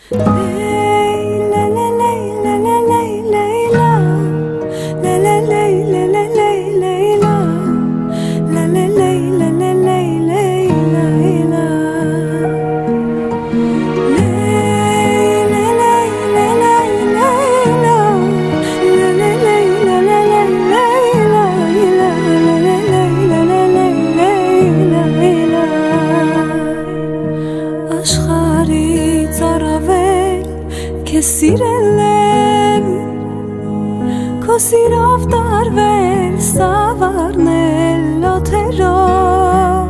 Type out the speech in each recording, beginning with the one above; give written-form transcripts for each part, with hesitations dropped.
Սիրելեմ քո սիրով տարվել սավառնել օթերով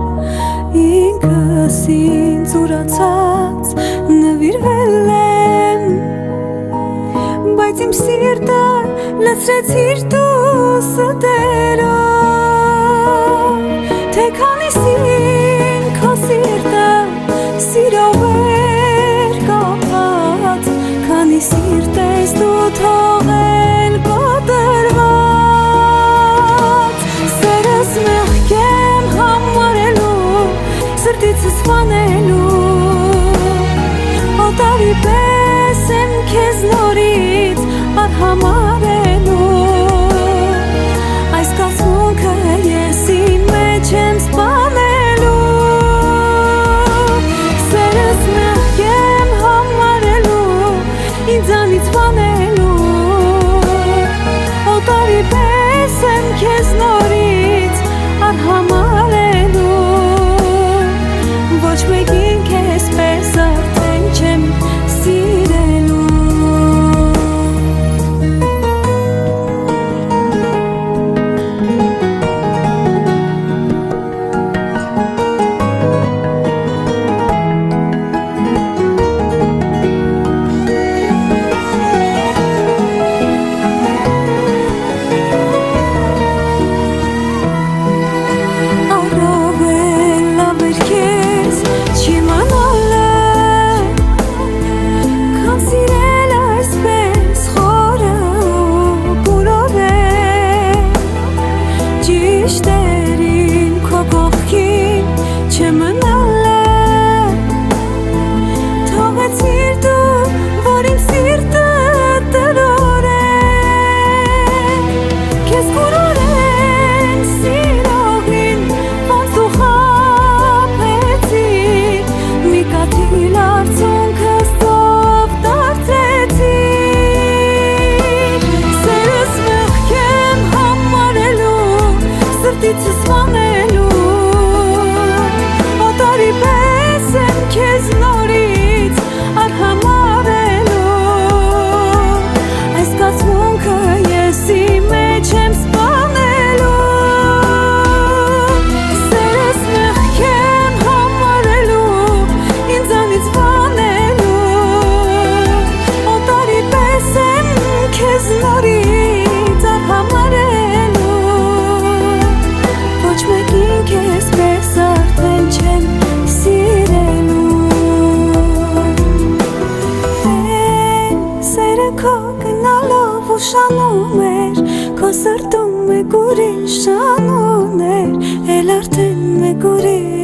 ինքս ինձ ուրացած նվիրվել եմ բայց իմ սիրտը լցրեցիր դու սդերով թե քանիսին քո սիրտը սիրով Սիրտ ես դու թողել կոտրված Սերս մեղք եմ համարելու Սրտիցս վանելու Օտարի պես եմ քեզ նորից արհամարելու Այս կացունքը ես իմ մեջ եմ սպանելու Սերս մեղք եմ համարելու Ինձանից վանելու Օտարի պես եմ քեզ նորից արհամարելու Ոչ մեկին քեզ պես արդեն չեմ սիրելու Շանում էր, քո սրտում մեկ ուրիշ շանուն էր, էլ արդեն մեկ ուրիշ